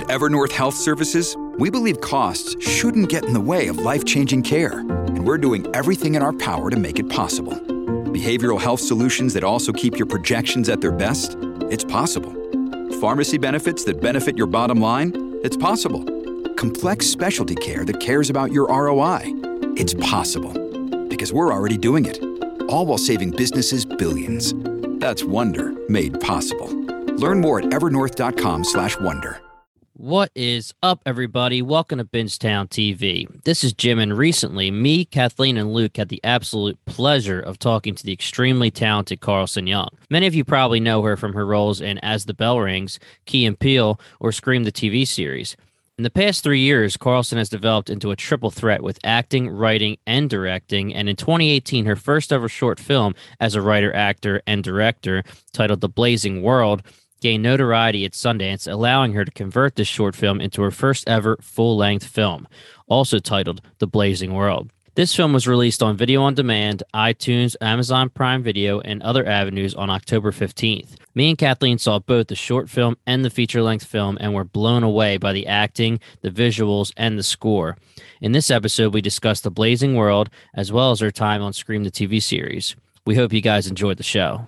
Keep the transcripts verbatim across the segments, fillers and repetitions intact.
At Evernorth Health Services, we believe costs shouldn't get in the way of life-changing care, and we're doing everything in our power to make it possible. Behavioral health solutions that also keep your projections at their best? It's possible. Pharmacy benefits that benefit your bottom line? It's possible. Complex specialty care that cares about your R O I? It's possible. Because we're already doing it. All while saving businesses billions. That's Wonder made possible. Learn more at evernorth.com slash wonder. What is up, everybody? Welcome to Bingetown T V. This is Jim, and recently, me, Kathleen, and Luke had the absolute pleasure of talking to the extremely talented Carlson Young. Many of you probably know her from her roles in As the Bell Rings, Key and Peele, or Scream the T V series. In the past three years, Carlson has developed into a triple threat with acting, writing, and directing, and in twenty eighteen, her first ever short film as a writer, actor, and director, titled The Blazing World, gained notoriety at Sundance, allowing her to convert this short film into her first ever full-length film, also titled The Blazing World. This film was released on video on demand, iTunes, Amazon Prime Video, and other avenues on October fifteenth. Me and Kathleen saw both the short film and the feature-length film and were blown away by the acting, the visuals, and the score. In this episode, we discussed The Blazing World, as well as her time on Scream the T V series. We hope you guys enjoyed the show.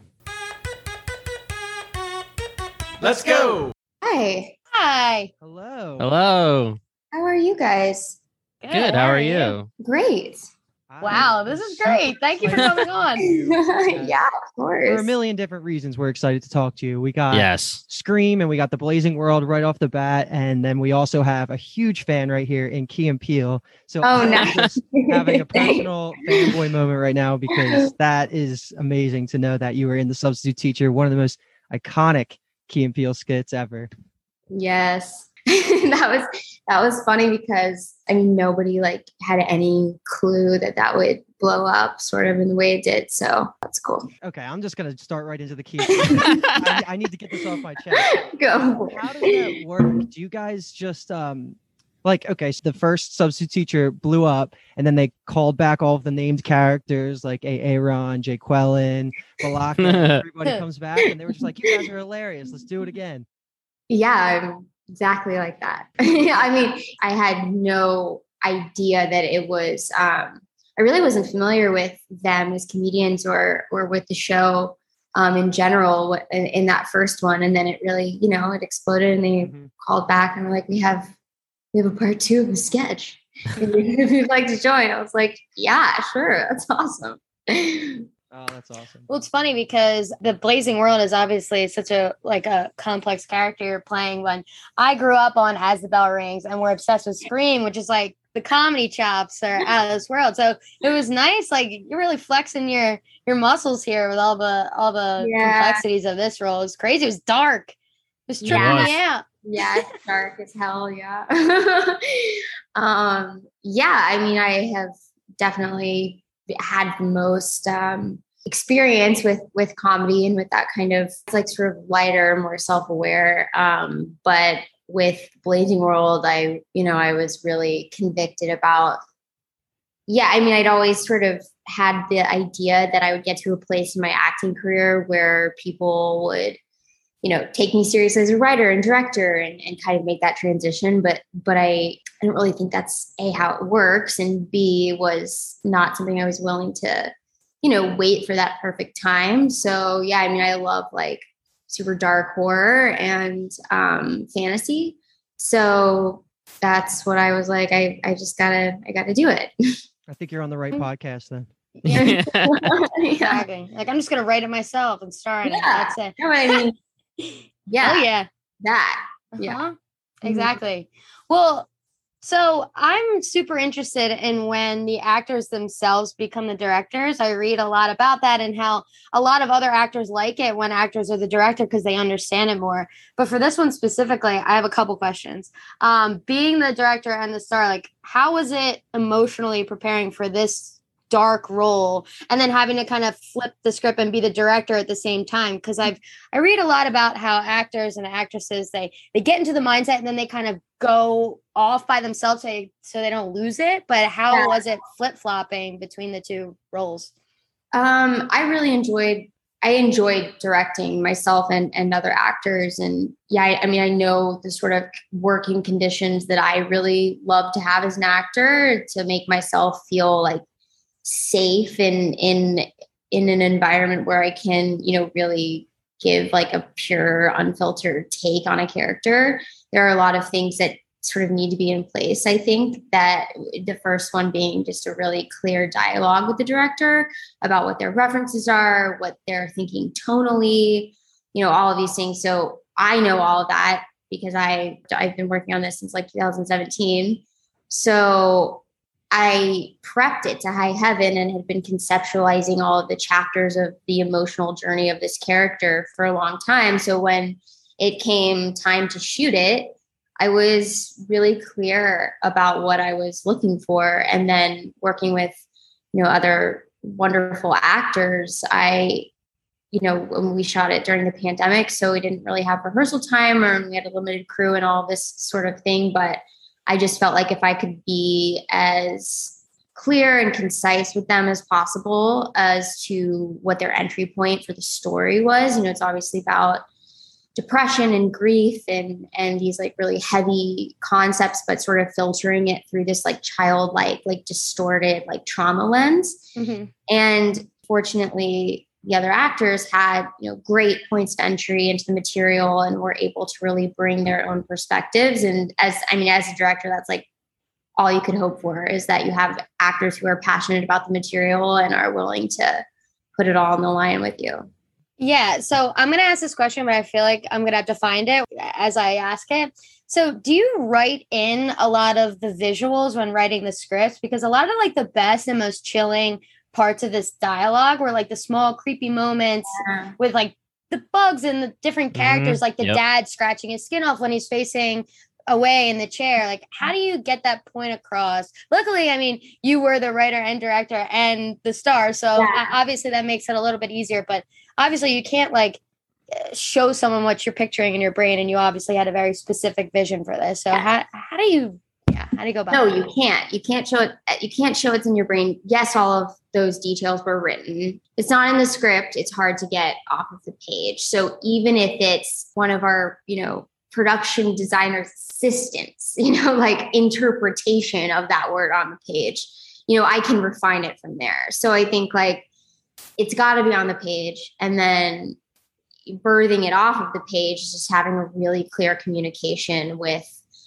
Let's go. Hi. Hi. Hello. Hello. How are you guys? Good. Good. How are you? Great. Wow, this is great. Thank you for coming on. Yeah, of course. For a million different reasons, we're excited to talk to you. We got yes. Scream, and we got The Blazing World right off the bat, and then we also have a huge fan right here in Key and Peele. So oh, I'm nice. just having a personal fanboy moment right now because that is amazing to know that you were in The Substitute Teacher, one of the most iconic Key and Peele skits ever. Yes. that was that was funny because I mean nobody like had any clue that that would blow up sort of in the way it did, so that's cool. Okay, I'm just gonna start right into the key. I, I need to get this off my chest. Go. How does that work? Do you guys just um like okay, so the first Substitute Teacher blew up, and then they called back all of the named characters like Aaron, Jay Quellen, Balaka, everybody comes back, and they were just like, "You guys are hilarious. Let's do it again." Yeah, I'm exactly like that. I mean, I had no idea that it was. Um, I really wasn't familiar with them as comedians or or with the show um, in general in, in that first one, and then it really, you know, it exploded, and they mm-hmm. called back and were like, "We have." We have a part two of the sketch. If you'd like to join, I was like, yeah, sure. That's awesome. Oh, that's awesome. Well, it's funny because The Blazing World is obviously such a like a complex character you're playing. When I grew up on As the Bell Rings and we're obsessed with Scream, which is like the comedy chops are out of this world. So it was nice. Like you're really flexing your your muscles here with all the all the yeah. complexities of this role. It's crazy. It was dark. It was tripping yeah. me out. Yeah, it's dark as hell. Yeah. um, yeah, I mean, I have definitely had the most um, experience with with comedy and with that kind of like sort of lighter, more self-aware. Um, but with Blazing World, I, you know, I was really convicted about, yeah, I mean, I'd always sort of had the idea that I would get to a place in my acting career where people would, you know, take me seriously as a writer and director and, and kind of make that transition. But, but I, I don't really think that's A, how it works. And B, was not something I was willing to, you know, wait for that perfect time. So yeah, I mean, I love like super dark horror and um, fantasy. So that's what I was like, I, I just gotta, I gotta do it. I think you're on the right podcast then. Yeah. yeah. Like I'm just gonna write it myself and star in it. That's it. No, I mean, yeah. Oh yeah. That. Yeah. Uh-huh. Exactly. Well, so I'm super interested in when the actors themselves become the directors. I read a lot about that and how a lot of other actors like it when actors are the director because they understand it more. But for this one specifically, I have a couple questions. Um, being the director and the star, like how was it emotionally preparing for this dark role and then having to kind of flip the script and be the director at the same time? Because I've I read a lot about how actors and actresses they they get into the mindset and then they kind of go off by themselves so, so they don't lose it. But how yeah. was it flip-flopping between the two roles? Um, I really enjoyed I enjoyed directing myself and, and other actors. And yeah, I, I mean, I know the sort of working conditions that I really love to have as an actor to make myself feel like safe in, in, in an environment where I can, you know, really give like a pure, unfiltered take on a character. There are a lot of things that sort of need to be in place. I think that the first one being just a really clear dialogue with the director about what their references are, what they're thinking tonally, you know, all of these things. So I know all of that because I, I've been working on this since like two thousand seventeen. So I prepped it to high heaven and had been conceptualizing all of the chapters of the emotional journey of this character for a long time. So when it came time to shoot it, I was really clear about what I was looking for. And then working with, you know, other wonderful actors, I, you know, when we shot it during the pandemic, so we didn't really have rehearsal time or we had a limited crew and all this sort of thing. But I just felt like if I could be as clear and concise with them as possible as to what their entry point for the story was, you know, it's obviously about depression and grief and and these like really heavy concepts, but sort of filtering it through this like childlike, like distorted, like trauma lens. Mm-hmm. And fortunately, the other actors had, you know, great points of entry into the material and were able to really bring their own perspectives. And as I mean, as a director, that's like all you could hope for, is that you have actors who are passionate about the material and are willing to put it all on the line with you. Yeah. So I'm going to ask this question, but I feel like I'm going to have to find it as I ask it. So do you write in a lot of the visuals when writing the scripts? Because a lot of like the best and most chilling parts of this dialogue were like the small creepy moments yeah. with like the bugs and the different characters, mm-hmm. like the yep. dad scratching his skin off when he's facing away in the chair. Like, how do you get that point across? Luckily, I mean, you were the writer and director and the star. So yeah. obviously that makes it a little bit easier, but obviously you can't like show someone what you're picturing in your brain. And you obviously had a very specific vision for this. So yeah. how, how do you, yeah, how do you go about No, that? you can't, you can't show it. You can't show it's in your brain. Yes. All of those details were written. It's not in the script. It's hard to get off of the page. So even if it's one of our, you know, production designer's assistants, you know, like interpretation of that word on the page, you know, I can refine it from there. So I think like it's got to be on the page, and then birthing it off of the page is just having a really clear communication with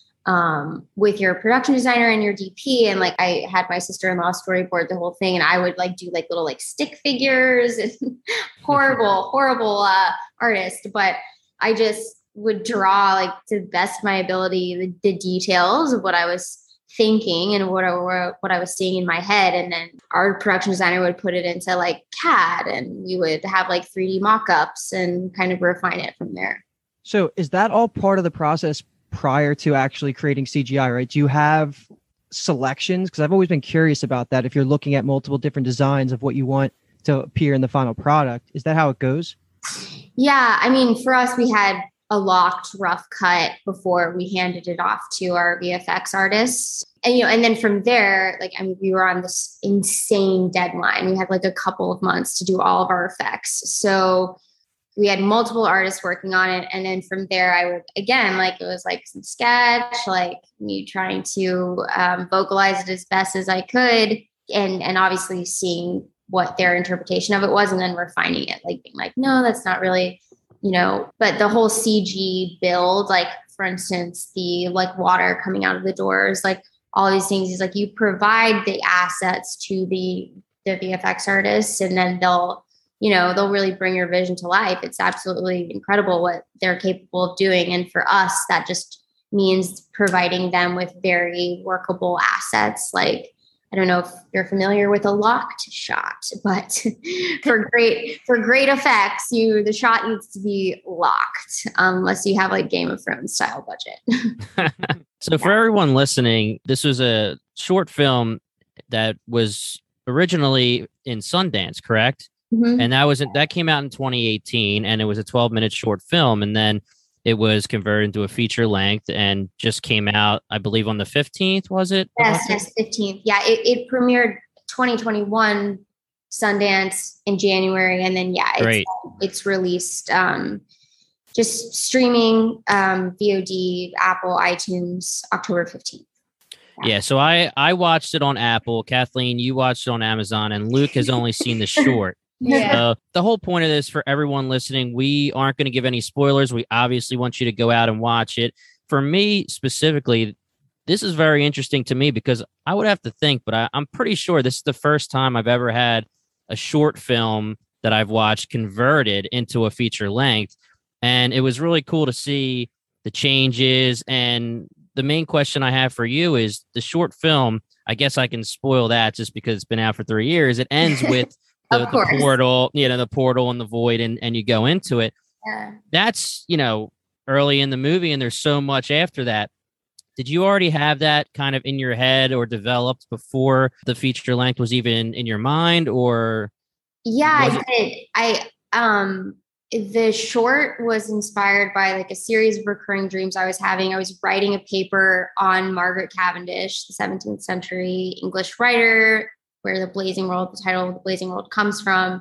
um, with your production designer and your D P. And like, I had my sister-in-law storyboard the whole thing, and I would like do like little like stick figures and horrible, horrible uh, artist. But I just would draw like to the best of my ability, the, the details of what I was thinking and what I, what I was seeing in my head. And then our production designer would put it into like C A D, and we would have like three D mock-ups and kind of refine it from there. So is that all part of the process prior to actually creating C G I, right? Do you have selections? Because I've always been curious about that. If you're looking at multiple different designs of what you want to appear in the final product, is that how it goes? Yeah. I mean, for us, we had a locked rough cut before we handed it off to our V F X artists. And, you know, and then from there, like, I mean, we were on this insane deadline. We had like a couple of months to do all of our effects. So we had multiple artists working on it. And then from there, I would, again, like, it was like some sketch, like me trying to um, vocalize it as best as I could. And, and obviously seeing what their interpretation of it was, and then refining it, like being like, no, that's not really, you know, but the whole C G build, like, for instance, the like water coming out of the doors, like all these things is like, you provide the assets to the, the V F X artists, and then they'll, you know, they'll really bring your vision to life. It's absolutely incredible what they're capable of doing. And for us, that just means providing them with very workable assets. Like, I don't know if you're familiar with a locked shot, but for great for great effects, you the shot needs to be locked, unless you have like Game of Thrones style budget. So yeah. For everyone listening, this was a short film that was originally in Sundance, correct? Mm-hmm. And that was that came out in twenty eighteen, and it was a twelve minute short film, and then it was converted into a feature length and just came out, I believe, on the fifteenth, was it? Yes, yes, fifteenth. Yeah, it, it premiered twenty twenty-one Sundance in January, and then yeah, it's, it's released um, just streaming, um, V O D, Apple, iTunes, October fifteenth. Yeah. yeah, so I I watched it on Apple. Kathleen, you watched it on Amazon, and Luke has only seen the short. Yeah. Uh, the whole point of this for everyone listening, we aren't going to give any spoilers. We obviously want you to go out and watch it. For me specifically, this is very interesting to me because I would have to think, but I, I'm pretty sure this is the first time I've ever had a short film that I've watched converted into a feature length. And it was really cool to see the changes. And the main question I have for you is the short film. I guess I can spoil that just because it's been out for three years. It ends with The, the portal, you know, the portal and the void, and, and you go into it. Yeah. That's, you know, early in the movie, and there's so much after that. Did you already have that kind of in your head or developed before the feature length was even in your mind, or? Yeah, I did. I, um, the short was inspired by like a series of recurring dreams I was having. I was writing a paper on Margaret Cavendish, the seventeenth century English writer, where the Blazing World, the title of the Blazing World comes from.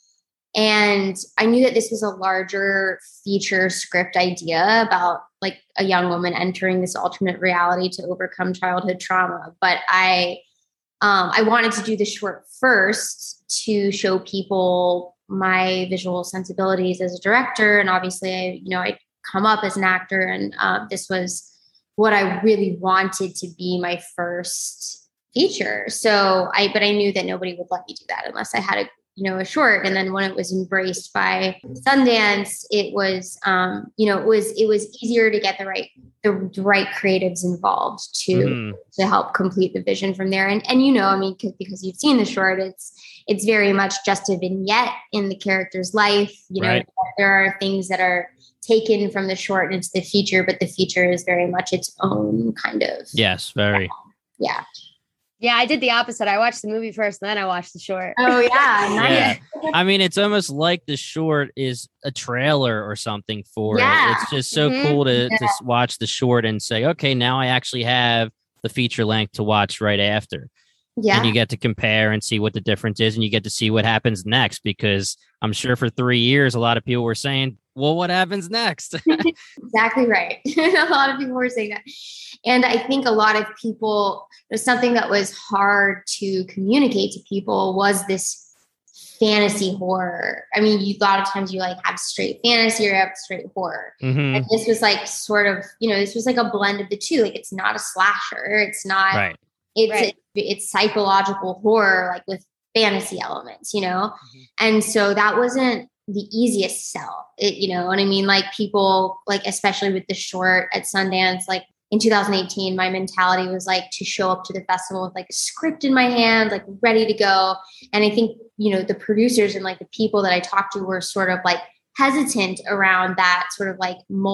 And I knew that this was a larger feature script idea about like a young woman entering this alternate reality to overcome childhood trauma. But I, um, I wanted to do the short first to show people my visual sensibilities as a director. And obviously I, you know, I come up as an actor, and uh, this was what I really wanted to be my first feature. So I, but I knew that nobody would let me do that unless I had a, you know, a short. And then when it was embraced by Sundance, it was, um, you know, it was, it was easier to get the right, the right creatives involved to, mm-hmm. to help complete the vision from there. And, and, you know, I mean, cause, because you've seen the short, it's, it's very much just a vignette in the character's life. You know, right. There are things that are taken from the short into the feature, but the feature is very much its own kind of. Yes. Very. Yeah. yeah. Yeah, I did the opposite. I watched the movie first, and then I watched the short. Oh, yeah. Nice. Yeah. I mean, it's almost like the short is a trailer or something for yeah. it. It's just so mm-hmm. cool to, yeah. to watch the short and say, okay, now I actually have the feature length to watch right after. Yeah. And you get to compare and see what the difference is, and you get to see what happens next, because I'm sure for three years, a lot of people were saying, well, what happens next? Exactly right. A lot of people were saying that. And I think a lot of people, there's something that was hard to communicate to people was this fantasy horror. I mean, you, a lot of times you like have straight fantasy or have straight horror. Mm-hmm. And this was like sort of, you know, this was like a blend of the two. Like it's not a slasher. It's not, right. it's, right. It, it's psychological horror, like with fantasy elements, you know? Mm-hmm. And so that wasn't the easiest sell, it, you know what I mean? Like people, like, especially with the short at Sundance, like in two thousand eighteen, my mentality was like to show up to the festival with like a script in my hand, like ready to go. And I think, you know, the producers and like the people that I talked to were sort of like hesitant around that sort of like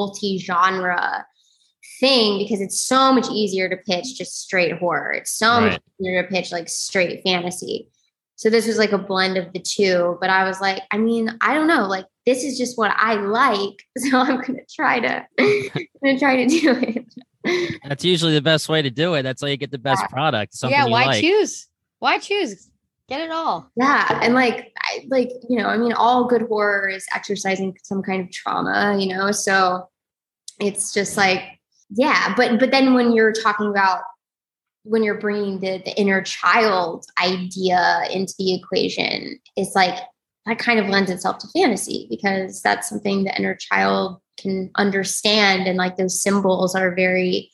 multi-genre thing, because it's so much easier to pitch just straight horror. It's so right. much easier to pitch like straight fantasy. So this was like a blend of the two, but I was like, I mean, I don't know, like this is just what I like. So I'm going to try to, I'm going to try to do it. That's usually the best way to do it. That's how you get the best yeah. product. Something yeah. Why you like. choose? Why choose? Get it all. Yeah. And like, I, like, you know, I mean, all good horror is exercising some kind of trauma, you know? So it's just like, yeah. But, but then when you're talking about, when you're bringing the, the inner child idea into the equation, it's like that kind of lends itself to fantasy, because that's something the inner child can understand. And like those symbols are very,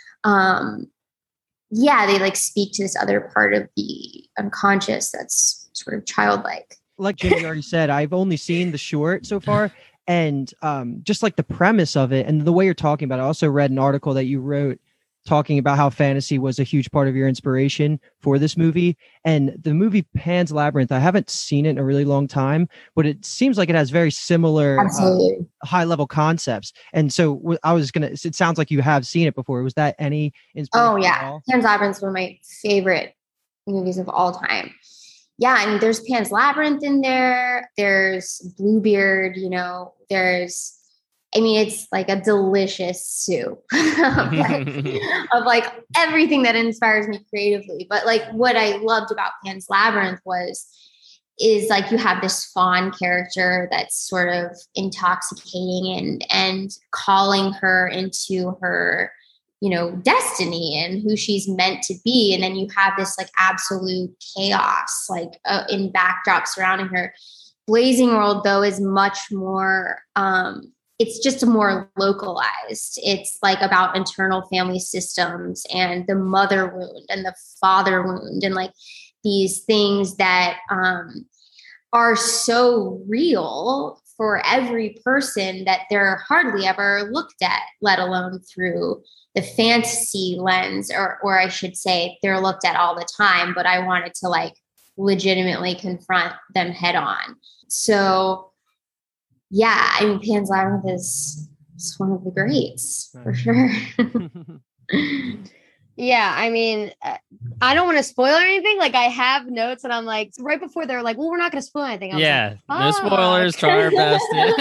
um, yeah, they like speak to this other part of the unconscious that's sort of childlike. Like Jimmy already said, I've only seen the short so far. And um, just like the premise of it and the way you're talking about it, I also read an article that you wrote talking about how fantasy was a huge part of your inspiration for this movie. And the movie Pan's Labyrinth, I haven't seen it in a really long time, but it seems like it has very similar uh, high level concepts. And so w- I was going to, it sounds like you have seen it before. Was that any inspiration? Oh yeah. Pan's Labyrinth is one of my favorite movies of all time. Yeah. I mean, there's Pan's Labyrinth in there. There's Bluebeard, you know, there's, I mean, it's like a delicious soup of, like, of like everything that inspires me creatively. But like what I loved about Pan's Labyrinth was is like you have this fawn character that's sort of intoxicating and and calling her into her, you know, destiny and who she's meant to be. And then you have this like absolute chaos, like uh, in backdrop surrounding her. Blazing World, though, is much more, um, it's just more localized. It's like about internal family systems and the mother wound and the father wound and like these things that um, are so real for every person that they're hardly ever looked at, let alone through the fantasy lens, or, or I should say they're looked at all the time, but I wanted to like legitimately confront them head on. So yeah, I mean, Pan's Labyrinth is, is one of the greats for sure. Yeah, I mean, I don't want to spoil anything. Like I have notes and I'm like, right before they're like, well, we're not going to spoil anything. I was yeah, like, no spoilers, try our best.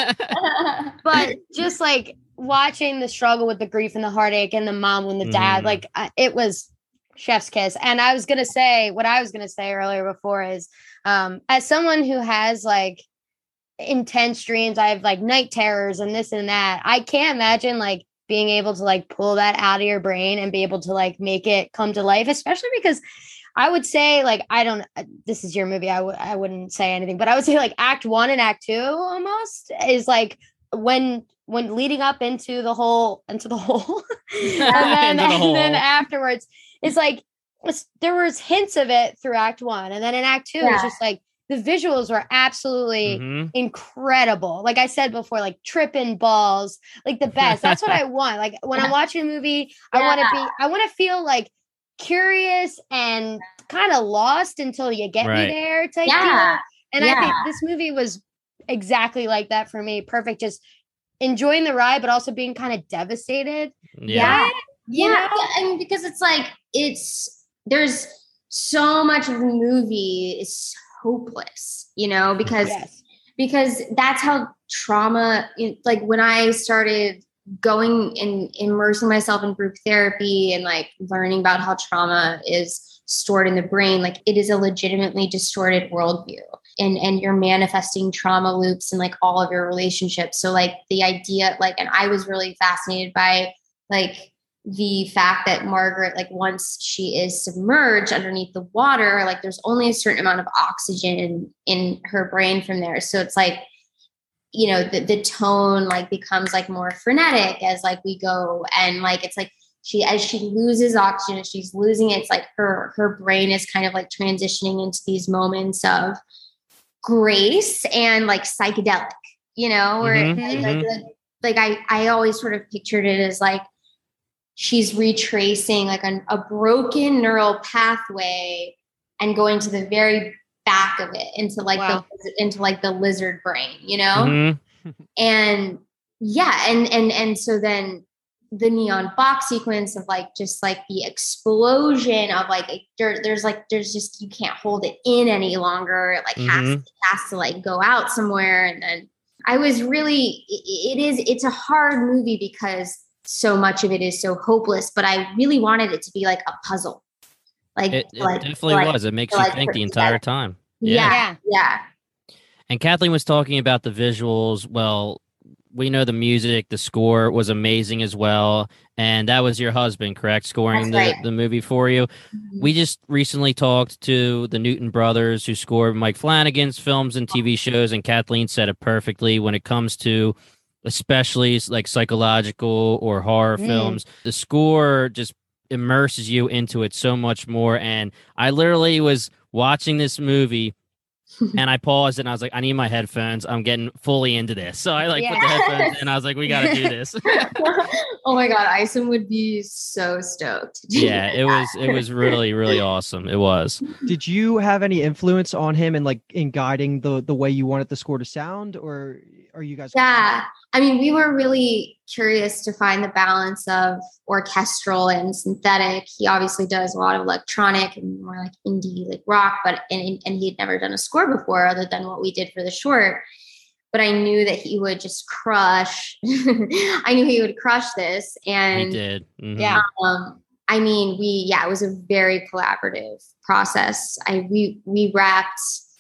But just like watching the struggle with the grief and the heartache and the mom and the dad, Mm. like I- it was chef's kiss. And I was going to say, what I was going to say earlier before is, um, as someone who has like intense dreams, I have like night terrors and this and that. I can't imagine like being able to like pull that out of your brain and be able to like make it come to life, especially because I would say like, I don't, this is your movie. I w- I wouldn't say anything, but I would say like act one and act two almost is like when, when leading up into the whole, into the hole, and then, Into the and hole. then afterwards it's like, it's, there was hints of it through act one. And then in act two, Yeah. it's just like, the visuals were absolutely Mhm. incredible. Like I said before, like tripping balls, like the best. That's what I want. Like when I'm watching a movie, I want to be, I want to feel like curious and kind of lost until you get Right. me there type Yeah. deal. And Yeah. I think this movie was exactly like that for me. Perfect. Just enjoying the ride, but also being kind of devastated. Yeah. by it, you Yeah, know? yeah, I mean, because it's like it's there's so much of the movie is hopeless, you know, because Yes. because that's how trauma. Like when I started going and immersing myself in group therapy and like learning about how trauma is stored in the brain, like it is a legitimately distorted worldview, and and you're manifesting trauma loops in like all of your relationships. So like the idea, like, and I was really fascinated by like the fact that Margaret, like once she is submerged underneath the water, like there's only a certain amount of oxygen in her brain from there. So it's like, you know, the, the tone like becomes like more frenetic as like we go. And like, it's like she, as she loses oxygen, as she's losing it, it's like her, her brain is kind of like transitioning into these moments of grace and like psychedelic, you know, where Mhm, like, mhm. like, like I, I always sort of pictured it as like, she's retracing like an, a broken neural pathway and going to the very back of it into like Wow. the into like the lizard brain, you know? Mhm. And yeah, and and and so then the neon box sequence of like just like the explosion of like there, there's like there's just you can't hold it in any longer. It like has Mhm. it has to like go out somewhere. And then I was really it, it is it's a hard movie because so much of it is so hopeless, but I really wanted it to be like a puzzle. Like, It, it like definitely like, was. It makes to, you like, think put the entire together. time. Yeah, Yeah. yeah, And Kathleen was talking about the visuals. Well, we know the music, the score was amazing as well. And that was your husband, correct? Scoring the, That's right. the movie for you. Mhm. We just recently talked to the Newton brothers who scored Mike Flanagan's films and T V shows, and Kathleen said it perfectly when it comes to especially like psychological or horror Mm. films. The score just immerses you into it so much more. And I literally was watching this movie and I paused and I was like, I need my headphones. I'm getting fully into this. So I like put the Yeah. headphones in and I was like, we got to do this. Oh my God, Isom would be so stoked. to do Yeah, it was that. it was really really awesome. It was. Did you have any influence on him and like in guiding the the way you wanted the score to sound, or are you guys? Yeah, I mean, we were really curious to find the balance of orchestral and synthetic. He obviously does a lot of electronic and more like indie, like rock, but and and he had never done a score before other than what we did for the short. But I knew that he would just crush. I knew he would crush this, He and did. Mhm. Yeah. um, I mean, we yeah, it was a very collaborative process. I we we wrapped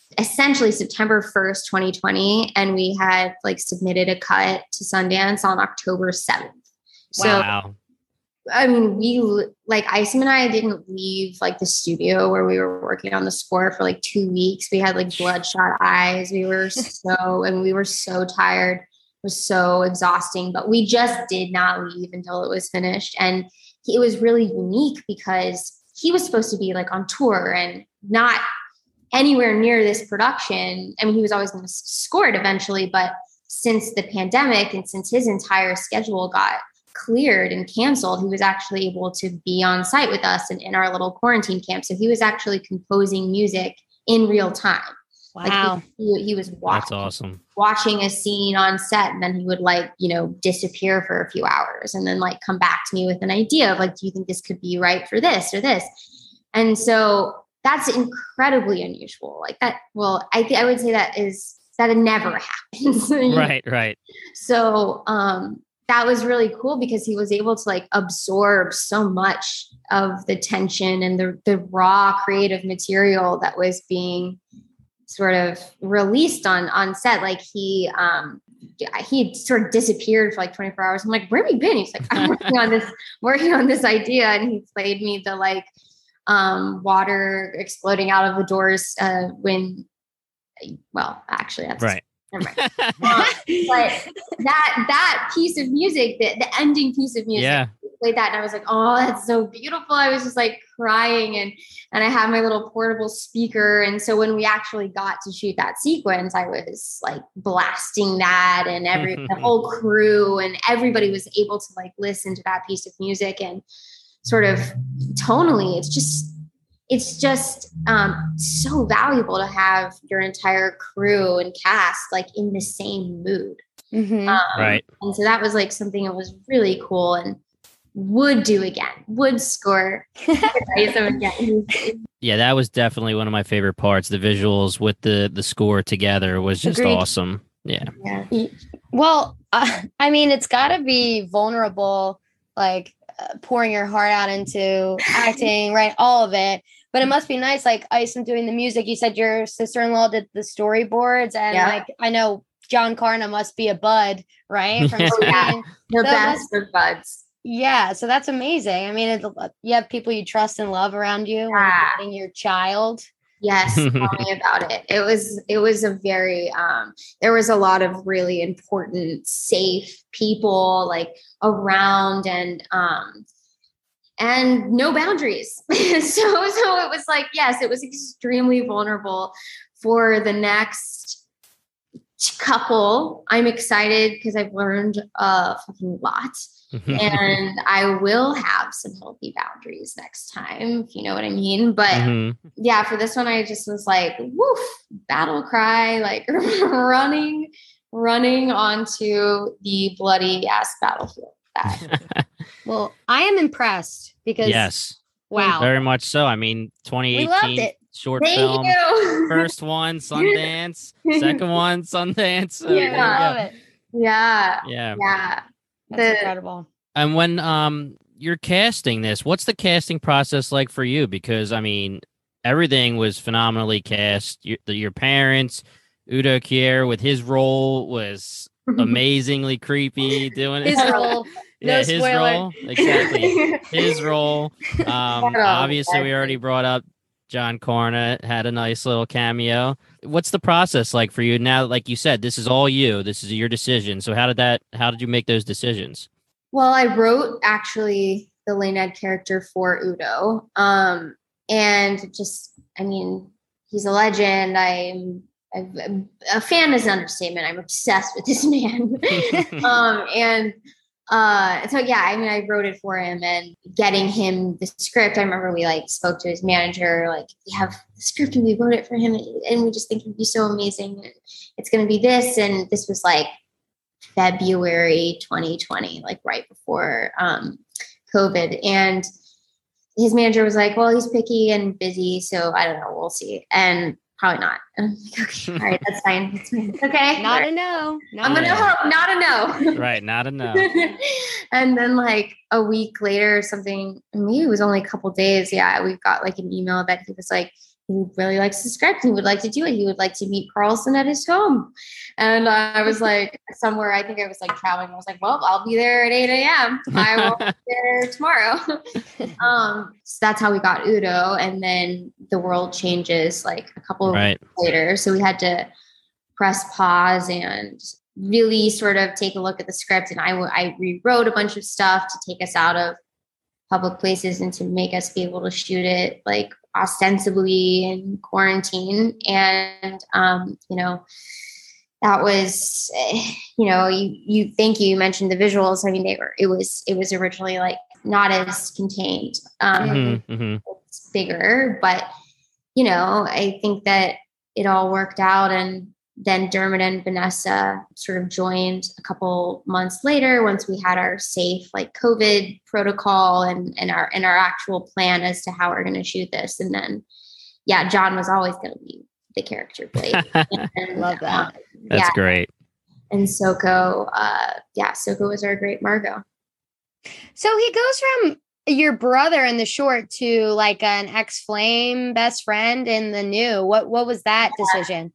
essentially September first, twenty twenty. And we had like submitted a cut to Sundance on October seventh. So, Wow. I mean, we like Isom and I didn't leave like the studio where we were working on the score for like two weeks. We had like bloodshot eyes. We were so, and we were so tired. It was so exhausting, but we just did not leave until it was finished. And it was really unique because he was supposed to be like on tour and not anywhere near this production. I mean, he was always going to score it eventually, but since the pandemic and since his entire schedule got cleared and canceled, he was actually able to be on site with us and in our little quarantine camp. So he was actually composing music in real time. Wow. Like he, he, he was watching, That's awesome. watching a scene on set, and then he would like, you know, disappear for a few hours and then like come back to me with an idea of like, do you think this could be right for this or this? And so that's incredibly unusual. Like that, well, I th- I would say that is, that it never happens. Right, right. So um, that was really cool because he was able to like absorb so much of the tension and the, the raw creative material that was being sort of released on, on set. Like he, um, he sort of disappeared for like twenty-four hours. I'm like, where have you been? He's like, I'm working on this, working on this idea. And he played me the like um, water exploding out of the doors uh, when, well, actually that's right. Never mind. uh, but that, that piece of music, the, the ending piece of music, Yeah. played that. And I was like, oh, that's so beautiful. I was just like crying, and, and I had my little portable speaker. And so when we actually got to shoot that sequence, I was like blasting that, and every, the whole crew and everybody was able to like listen to that piece of music. And sort of tonally, it's just, it's just um, so valuable to have your entire crew and cast like in the same mood. Mm-hmm. Um, Right. And so that was like something that was really cool and would do again, would score. again. Yeah, that was definitely one of my favorite parts. The visuals with the the score together was just Agreed. awesome. Yeah. Yeah. Well, uh, I mean, it's got to be vulnerable, like uh, pouring your heart out into acting, right? All of it. But it must be nice, like Isom doing the music. You said your sister-in-law did the storyboards, and Yeah. like I know John Carna must be a bud, right? From Yeah. Spain. The So best of buds. Yeah, so that's amazing. I mean, it's, you have people you trust and love around you, Yeah. including your child. Yes, tell me about it. It was it was a very um there was a lot of really important, safe people like around, and um and no boundaries. so so it was like, yes, it was extremely vulnerable for the next couple. I'm excited because I've learned a fucking lot. And I will have some healthy boundaries next time, if you know what I mean. But Mhm. yeah, for this one, I just was like, woof, battle cry, like running, running onto the bloody ass battlefield. That. Well, I am impressed because Yes. wow, Very much so. I mean, twenty eighteen we loved it. short Thank film. you. First one, Sundance. Second one, Sundance. So there you Yeah, I go. love it. Yeah. Yeah. Yeah. That's The- incredible. And when um you're casting this, what's the casting process like for you? Because I mean, everything was phenomenally cast. Your, the, your parents, Udo Kier with his role was amazingly creepy. Doing it. His role, yeah, no his spoiler. role, exactly. His role. Um, Right on, obviously, we already exactly. brought up John Carna had a nice little cameo. What's the process like for you now? Like you said, this is all you. This is your decision. So how did that? How did you make those decisions? Well, I wrote actually the Laynette character for Udo. Um, and just, I mean, he's a legend. I'm, I'm a fan is an understatement. I'm obsessed with this man. um, and uh, so, yeah, I mean, I wrote it for him, and getting him the script. I remember we like spoke to his manager, like, we have the script and we wrote it for him, and we just think it'd be so amazing. And it's going to be this. And this was like February twenty twenty, like right before um, COVID. And his manager was like, well, he's picky and busy, so I don't know, we'll see. And probably not. And I'm like, okay, all right, that's fine. That's fine. It's okay. Not a no. Not I'm a going to no. hope, not a no. Right, not enough. And then like a week later or something, maybe it was only a couple days. Yeah, we got like an email that he was like, he really likes the script. He would like to do it. He would like to meet Carlson at his home. And uh, I was like, somewhere, I think I was like traveling. I was like, well, I'll be there at eight a.m. I will be there tomorrow. um, so that's how we got Udo. And then the world changes like a couple of right. weeks later. So we had to press pause and really sort of take a look at the script. And I, w- I rewrote a bunch of stuff to take us out of public places and to make us be able to shoot it like ostensibly in quarantine. And, um, you know, that was, you know, you, you, thank you. You mentioned the visuals. I mean, they were, it was, it was originally like not as contained, um, Mm-hmm, mm-hmm. it's bigger, but, you know, I think that it all worked out. And then Dermot and Vanessa sort of joined a couple months later once we had our safe like COVID protocol and, and our and our actual plan as to how we're going to shoot this. And then, yeah, John was always going to be the character played. And, Love that. Um, That's yeah. great. And Soko, uh, yeah, Soko was our great Margot. So he goes from your brother in the short to like an ex-flame best friend in the new. What what was that decision?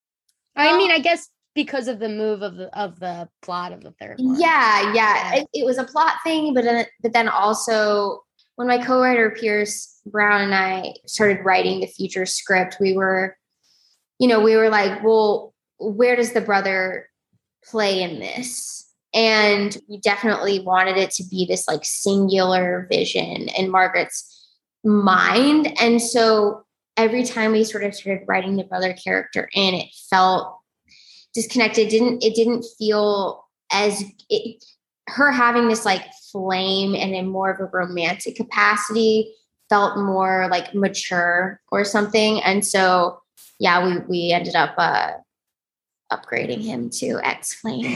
I mean, I guess because of the move of the of the plot of the third one. Yeah, yeah. It, it was a plot thing, but then, but then also when my co-writer Pierce Brown and I started writing the future script, we were, you know, we were like, well, where does the brother play in this? And we definitely wanted it to be this like singular vision in Margaret's mind. And so every time we sort of started writing the brother character in, it felt disconnected. It didn't, it didn't feel as it, her having this like flame and in more of a romantic capacity felt more like mature or something. And so, yeah, we, we ended up, uh, upgrading him to X-Flame.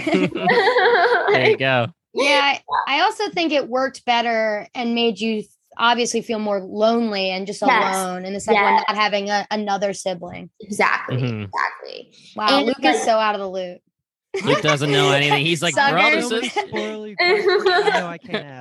There you go. Yeah, I also think it worked better and made you obviously feel more lonely and just Yes. alone in the second Yes. one, not having a, another sibling. Exactly. Mhm. Exactly. Wow, And Luke like- is so out of the loop. Luke doesn't know anything. He's like, Sucker. brother, So many sis. spoilery questions. I know I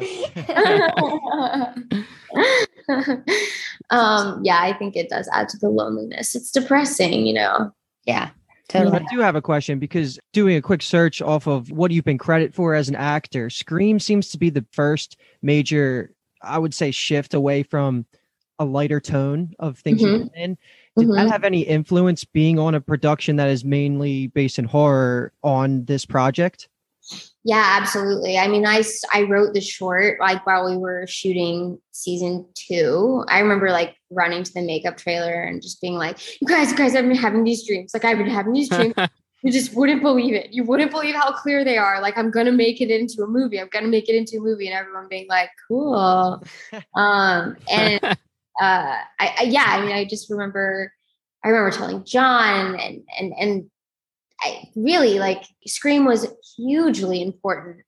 can't ask. um, yeah, I think it does add to the loneliness. It's depressing, you know. Yeah, Well, totally. I do have a question because doing a quick search off of what you've been credited for as an actor, Scream seems to be the first major, I would say, shift away from a lighter tone of things Mhm. you've been in. Did that Mhm. have any influence being on a production that is mainly based in horror on this project? Yeah, absolutely. I mean, I, s- I wrote the short like while we were shooting season two. I remember like running to the makeup trailer and just being like, you guys, you guys, I've been having these dreams. Like I've been having these dreams. You just wouldn't believe it. You wouldn't believe how clear they are. Like, I'm going to make it into a movie. I'm going to make it into a movie. And everyone being like, cool. Um, and, uh, I, I, yeah, I mean, I just remember, I remember telling John and, and, and I really like Scream was hugely important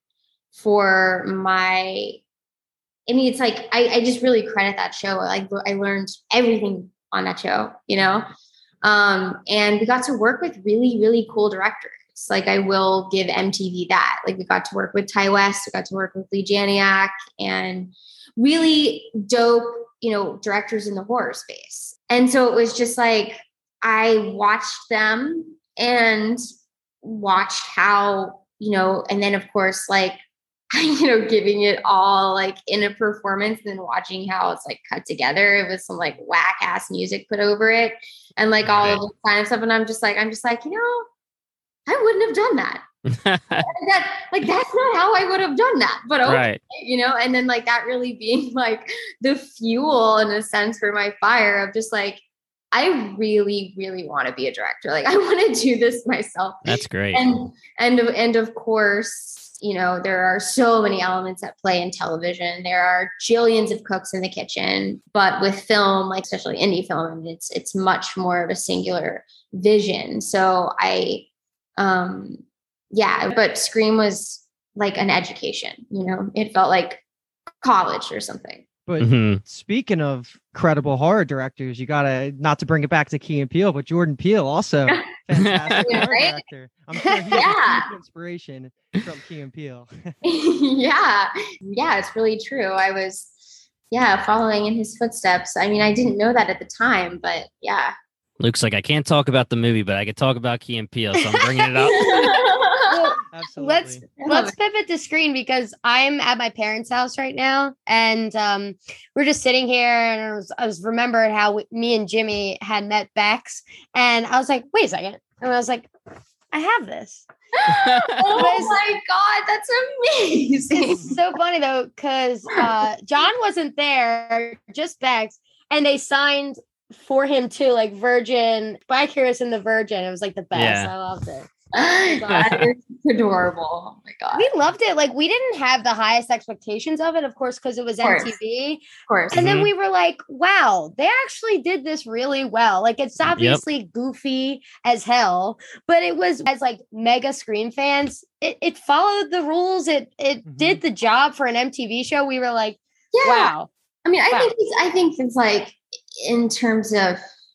for my, I mean, it's like, I, I just really credit that show. Like I learned everything on that show, you know? Um, and we got to work with really, really cool directors. Like I will give M T V that. Like we got to work with Ty West, we got to work with Lee Janiak, and really dope, you know, directors in the horror space. And so it was just like I watched them and watched how, you know, and then of course, like, you know, giving it all like in a performance and then watching how it's like cut together. It was some like whack ass music put over it and like all Right. of this kind of stuff. And I'm just like, I'm just like, you know, I wouldn't have done that. that like, that's not how I would have done that. But okay, Right. you know, and then like that really being like the fuel in a sense for my fire of just like, I really, really want to be a director. Like I want to do this myself. That's great. And and and of course, you know, there are so many elements at play in television. There are jillions of cooks in the kitchen, but with film, like especially indie film, it's it's much more of a singular vision. So I, um, yeah, but Scream was like an education. You know, it felt like college or something. But Mhm. speaking of credible horror directors, you gotta not to bring it back to Key and Peele, but Jordan Peele also fantastic Yeah, horror right? director. I'm sure he has Yeah. a huge inspiration from Key and Peele. yeah, yeah, it's really true. I was, yeah, following in his footsteps. I mean, I didn't know that at the time, but yeah. Luke's like, I can't talk about the movie, but I can talk about Key and Peele, so I'm bringing it up. Well, Absolutely. let's let's pivot to Screen because I'm at my parents' house right now, and um, we're just sitting here, and I was, I was remembering how we, me and Jimmy had met Bex, and I was like, wait a second, and I was like, I have this. Oh my god, that's amazing. It's so funny though, because uh, John wasn't there, just Bex, and they signed for him too, like Virgin, By Curious and the Virgin. It was like the best. Yeah. I loved it. That is adorable. Oh my god. We loved it. Like we didn't have the highest expectations of it, of course, because it was course. M T V. Of course. And Mhm. then we were like, wow, they actually did this really well. Like it's obviously goofy as hell, but it was as like mega Screen fans, it, it followed the rules. It it Mhm. did the job for an M T V show. We were like, Yeah. wow. I mean, I Wow. think it's, I think it's like in terms of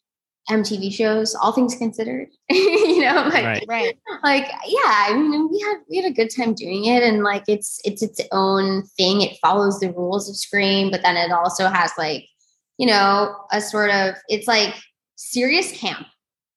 M T V shows, all things considered, you know, like, Right. Right. like, yeah, I mean, we had, we had a good time doing it, and like, it's, it's its own thing. It follows the rules of Scream, but then it also has like, you know, a sort of, it's like serious camp,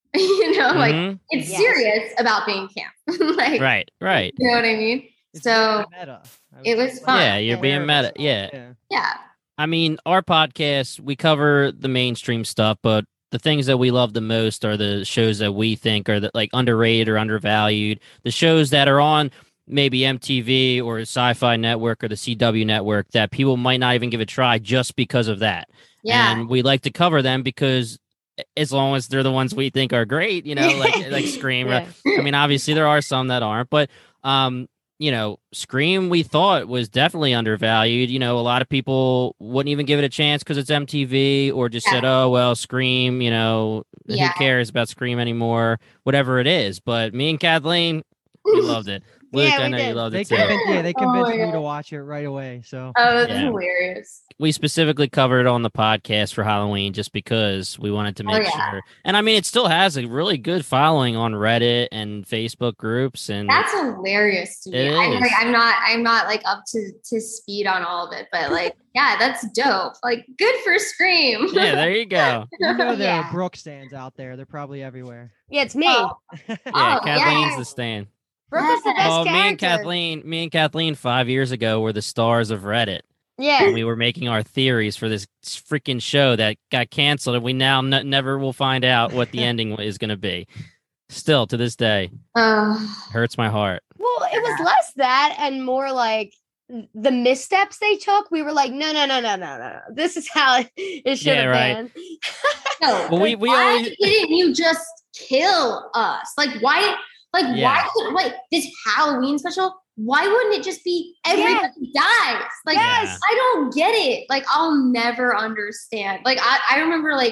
you know, like Mhm. it's Yes. serious about being camp, like, Right, right. you know what I mean? It's So very meta. I would it say, was like, fun. Yeah, you're being meta. Yeah. Yeah. yeah, I mean, our podcast, we cover the mainstream stuff, but the things that we love the most are the shows that we think are the, like underrated or undervalued. The shows that are on maybe M T V or Sci-Fi Network or the C W Network that people might not even give a try just because of that. yeah, And we like to cover them because as long as they're the ones we think are great, you know, like like Scream. Yeah. I mean, obviously there are some that aren't, but um, you know, Scream we thought was definitely undervalued. You know, a lot of people wouldn't even give it a chance because it's M T V or just Yeah. said, oh, well, Scream, you know, Yeah. who cares about Scream anymore, whatever it is. But me and Kathleen, we loved it. Luke, Yeah, I we know did. you loved They it too. convinced, yeah, they Oh my convinced me to God. watch it right away. So Oh, that's Yeah. hilarious. We specifically covered it on the podcast for Halloween just because we wanted to Oh, make yeah. sure. And I mean, it still has a really good following on Reddit and Facebook groups. And That's hilarious to me. It I'm is. like, I'm not, I'm not like up to to speed on all of it, but like, yeah, that's dope. Like, good for Scream. yeah, there you go. you know there Yeah. are Brooke stands out there. They're probably everywhere. Yeah, it's me. Oh, Yeah, Oh, Kathleen's yeah. the stand. Brooke is the Yeah. best Oh, character. me and Kathleen, me and Kathleen five years ago were the stars of Reddit. Yeah. And we were making our theories for this freaking show that got canceled, and we now n- never will find out what the ending is going to be. Still to this day, Oh, hurts my heart. Well, it was less that and more like the missteps they took. We were like, no, no, no, no, no, no. This is how it, it should Yeah, have right. been. no. Well, we like, we why always didn't you just kill us? Like, why? Like, Yeah. why? Could, like this Halloween special? Why wouldn't it just be everybody dies? Like, Yes. I don't get it. Like, I'll never understand. Like, I, I remember like.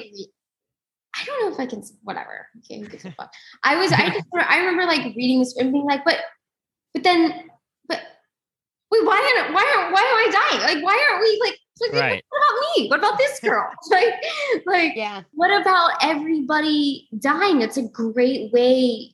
I don't know if I can. Whatever. Okay, who gives a fuck? I was. I just. I remember like reading this and being like, but, but then, but, wait, why aren't why aren't why am I dying? Like, why aren't we like? like Right. What about me? What about this girl? like, like, Yeah. what about everybody dying? It's a great way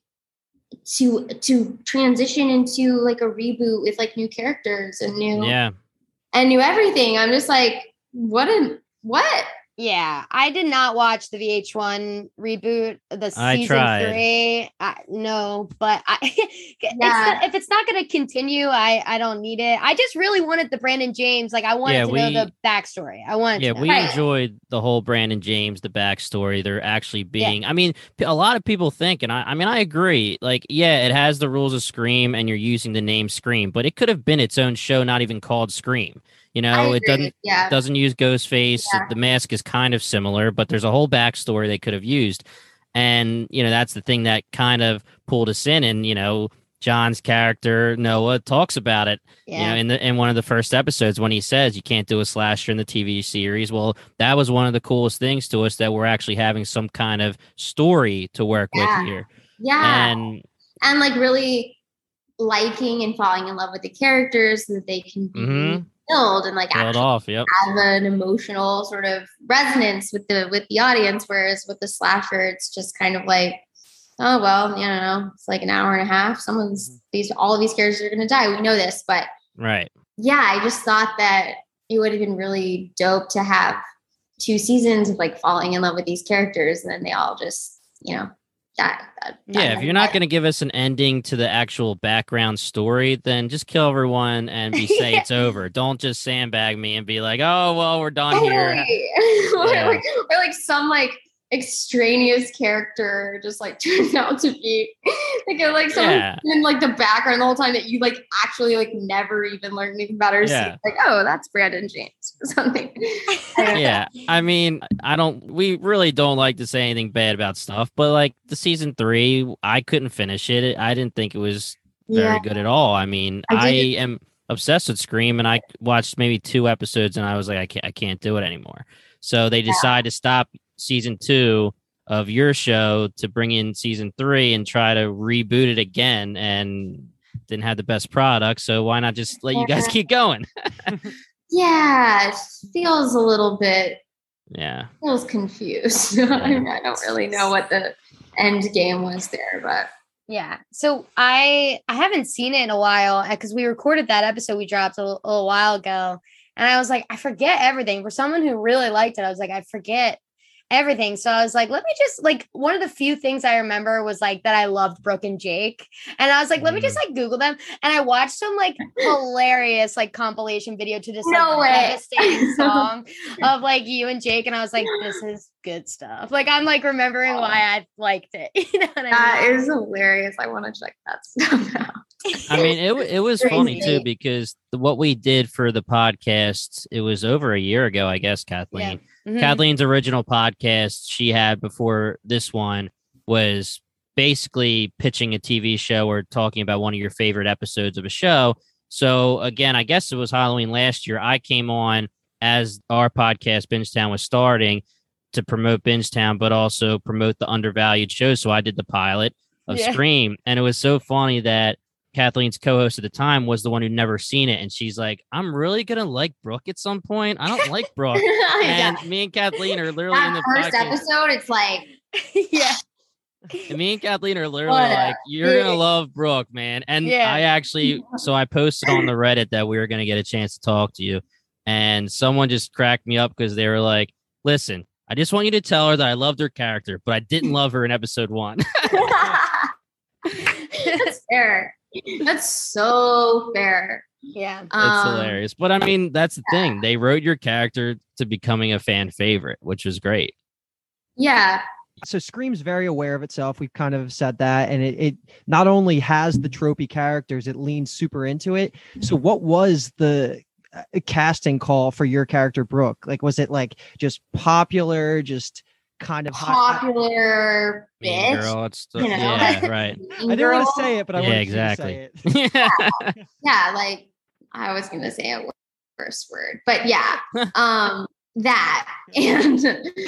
to to transition into like a reboot with like new characters and new yeah. and new everything. I'm just like, what an what? Yeah, I did not watch the V H one reboot, the I season tried. three. I, no, but I, it's Yeah. not, if it's not going to continue, I I don't need it. I just really wanted the Brandon James, like I wanted Yeah, to we- know the backstory. I wanted Yeah, to know. we Right. enjoyed the whole Brandon James, the backstory. They're actually being, I mean, p- a lot of people think, and I, I mean, I agree. Like, yeah, it has the rules of Scream, and you're using the name Scream, but it could have been its own show, not even called Scream. You I know, it agree. doesn't Yeah. doesn't use Ghostface. Yeah. The mask is kind of similar, but there's a whole backstory they could have used, and you know, that's the thing that kind of pulled us in. And you know, John's character Noah talks about it. Yeah. You know, in the in one of the first episodes when he says you can't do a slasher in the T V series. Well, that was one of the coolest things to us, that we're actually having some kind of story to work Yeah. with here. Yeah. And and like really liking and falling in love with the characters so that they can be Mhm. build and like build actually off. Yep. have an emotional sort of resonance with the with the audience. Whereas with the slasher, it's just kind of like, oh well, you know, it's like an hour and a half. Someone's these all of these characters are gonna die. We know this, but Right. yeah, I just thought that it would have been really dope to have two seasons of like falling in love with these characters, and then they all just, you know, that. that yeah, if you're not going to give us an ending to the actual background story, then just kill everyone and be say it's over. Don't just sandbag me and be like, oh well, we're done here. Yeah. or, like, or like some like extraneous character just like turns out to be like a, like someone Yeah. in like the background the whole time that you like actually like never even learned anything about her. Yeah. So, like, oh, that's Brandon James or something. Yeah, I mean, I don't. We really don't like to say anything bad about stuff, but like the season three, I couldn't finish it. I didn't think it was very Yeah. good at all. I mean, I I, did- am obsessed with Scream, and I watched maybe two episodes, and I was like, I can't, I can't do it anymore. So they decide to stop season two of your show to bring in season three and try to reboot it again, and didn't have the best product. So why not just let you guys keep going? Yeah, it feels a little bit Yeah. feels confused. I don't really know what the end game was there, but Yeah. So I I haven't seen it in a while because we recorded that episode we dropped a, little- a little while ago. And I was like, I forget everything. For someone who really liked it, I was like, I forget everything. So I was like, let me just like one of the few things I remember was like that I loved Brooke and Jake. And I was like, let me just like Google them. And I watched some like hilarious like compilation video to this No like way. devastating song of like you and Jake. And I was like, this is good stuff. Like I'm like remembering why I liked it. You know what I that mean? is hilarious. I want to check that stuff out. I mean, it w- it was funny Crazy. too because the, what we did for the podcast, it was over a year ago, I guess. Kathleen, Mhm. Kathleen's original podcast she had before this one was basically pitching a T V show or talking about one of your favorite episodes of a show. So again, I guess it was Halloween last year. I came on as our podcast Bingetown was starting to promote Bingetown, but also promote the undervalued show. So I did the pilot of Yeah. Scream, and it was so funny that Kathleen's co-host at the time was the one who'd never seen it, and she's like, "I'm really gonna like Brooke at some point. I don't like Brooke." Yeah. And me and Kathleen are literally in That the first podcast. episode, it's like, Yeah. And me and Kathleen are literally What a like, "You're gonna big- love Brooke, man." And Yeah. I actually, so I posted on the Reddit that we were gonna get a chance to talk to you, and someone just cracked me up because they were like, "Listen, I just want you to tell her that I loved her character, but I didn't love her in episode one." that's fair. That's so fair. Yeah. It's Um, hilarious. But I mean, that's the thing. They wrote your character to becoming a fan favorite, which was great. Yeah. So Scream's very aware of itself. We've kind of said that, and it, it not only has the tropey characters, it leans super into it. So what was the uh, casting call for your character Brooke? Like, was it like just popular, just kind of hot? Popular Mean bitch. girl, it's the, you know? yeah, right. I didn't want to say it, but I Yeah, wanted exactly. you to say it. Yeah, like I was gonna say a worse word, but yeah, um, that and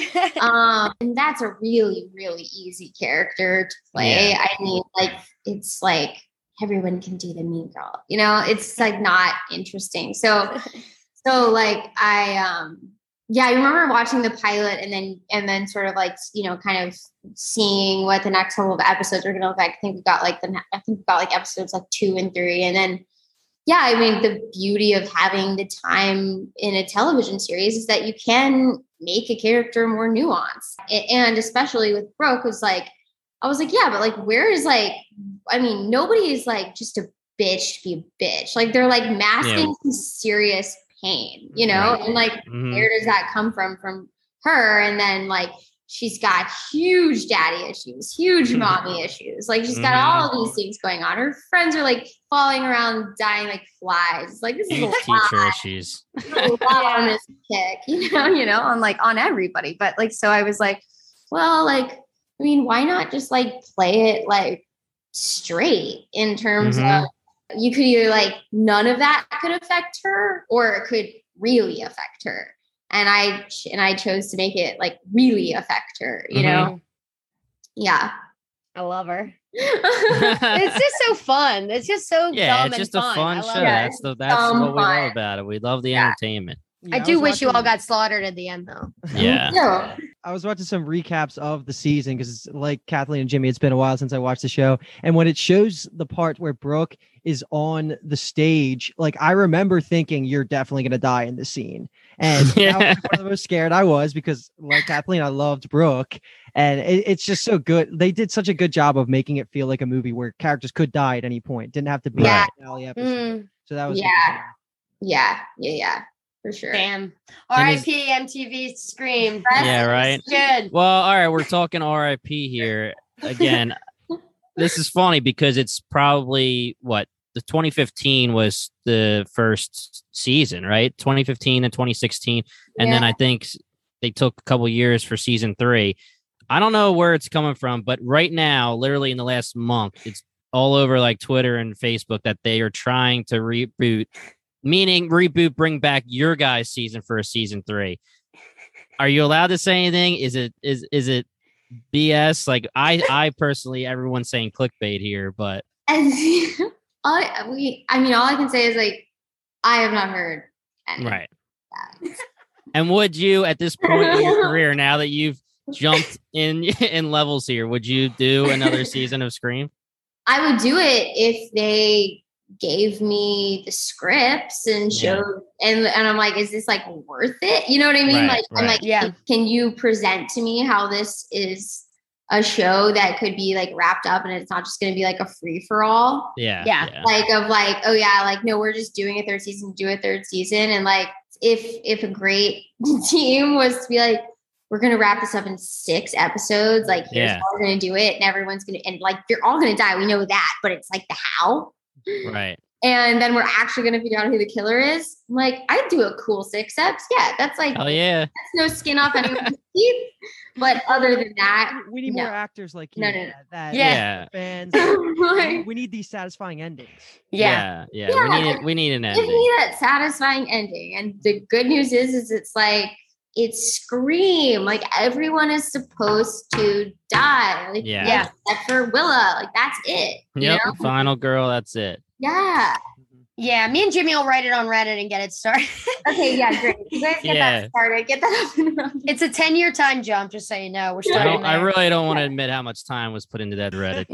um, and that's a really really easy character to play. Yeah. I mean, like it's like everyone can do the mean girl, you know. It's like not interesting. So, so like I um. Yeah, I remember watching the pilot and then and then sort of like, you know, kind of seeing what the next couple of episodes are going to look like. I think we got like the I think we got like episodes like two and three, and then yeah, I mean the beauty of having the time in a television series is that you can make a character more nuanced, A- and especially with Brooke was like I was like yeah, but like where is like I mean nobody is like just a bitch to be a bitch, like they're like masking Yeah. some serious pain, you know, Right. and like Mhm. where does that come from from her? And then like she's got huge daddy issues, huge mommy issues, like she's got all of these things going on. Her friends are like falling around dying like flies. It's like this is a Huge lot, teacher issues. a lot on this kick, you know, you know, on like on everybody. But like so I was like, well, like, I mean, why not just like play it like straight in terms Mhm. of you could either like none of that could affect her or it could really affect her. And I and I chose to make it like really affect her, you know? Yeah. I love her. It's just so fun. It's just so Yeah, dumb it's just and a fun. fun I show. love it. That's the that's Dumb what we fun. love about it. We love the Yeah. entertainment. Yeah, I was do wish you all watching- got slaughtered at the end though. Yeah. No. I was watching some recaps of the season because, like Kathleen and Jimmy, it's been a while since I watched the show. And when it shows the part where Brooke is on the stage, like I remember thinking you're definitely gonna die in the scene. And that was like, one of the most scared I was because, like Kathleen, I loved Brooke, and it, it's just so good. They did such a good job of making it feel like a movie where characters could die at any point. Didn't have to be Right. a finale episode. Mm, So that was Yeah. yeah, yeah, yeah, for sure. damn. And is- R I P M T V Scream. Yeah, right. Good. Well, all right, we're talking R I P here again. This is funny because it's probably what the twenty fifteen was the first season, right? twenty fifteen and twenty sixteen, and then Yeah. I think they took a couple years for season three. I don't know where it's coming from, but right now, literally in the last month, it's all over like Twitter and Facebook that they are trying to reboot, meaning reboot, bring back your guys' season for a season three. Are you allowed to say anything? Is it is is it B S? Like I I personally, everyone's saying clickbait here, but And all I, we, I mean, all I can say is like, I have not heard any. right. Of that. And would you, at this point in your career, now that you've jumped in in levels here, would you do another season of Scream? I would do it if they gave me the scripts and Yeah. showed, and and I'm like, is this like worth it? You know what I mean? Right, like, I'm right. like, Yeah. can, can you present to me how this is a show that could be like wrapped up and it's not just going to be like a free for all? Yeah. Yeah. Like of like, oh yeah, like no, we're just doing a third season, do a third season, and like if if a great team was to be like, we're gonna wrap this up in six episodes, like here's Yeah. how we're gonna do it, and everyone's gonna, and like you're all gonna die, we know that, but it's like the how. Right. And then we're actually gonna figure out who the killer is. I'm like, I'd do a cool six eps. Yeah, that's like Oh yeah. that's no skin off anyone's teeth. But other than that, We need no. more actors like you. No, no, no. that- that Yeah. fans. like, We need these satisfying endings. Yeah. Yeah. Yeah. Yeah. We need it. We need an give ending. me that satisfying ending. And the good news is, is it's like it's Scream. Like everyone is supposed to die. Like, Yeah. Yeah. except for Willa. Like that's it. You Yep. know? Final girl. That's it. Yeah. Yeah. Me and Jimmy will write it on Reddit and get it started. Okay. Yeah. Great. You guys get Yeah. that started. Get that up and running. It's a ten year time jump, just so you know. We're I, starting don't, I there. really don't want to admit how much time was put into that Reddit thread.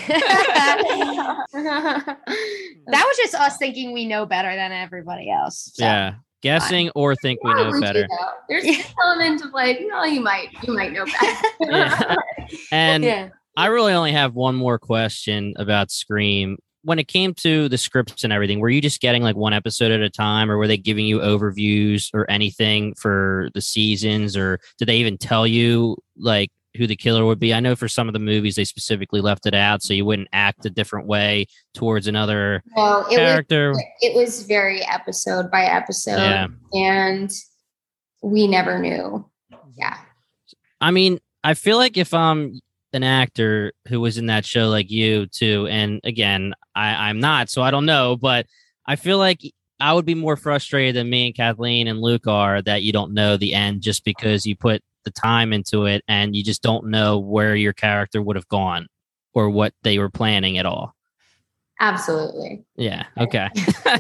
Yeah. that was just us thinking we know better than everybody else. So. Yeah. Guessing or think we know Probably do, better. though. There's an element of like, no, you might, you might know better. Yeah. And Yeah. I really only have one more question about Scream. When it came to the scripts and everything, were you just getting like one episode at a time, or were they giving you overviews or anything for the seasons, or did they even tell you like who the killer would be? I know for some of the movies they specifically left it out so you wouldn't act a different way towards another No, it was character. it was very episode by episode, Yeah. and we never knew. Yeah. I mean, I feel like if I'm an actor who was in that show like you too, and again, I, I'm not, so I don't know, but I feel like I would be more frustrated than me and Kathleen and Luke are that you don't know the end just because you put the time into it and you just don't know where your character would have gone or what they were planning at all. Absolutely. Yeah. Okay.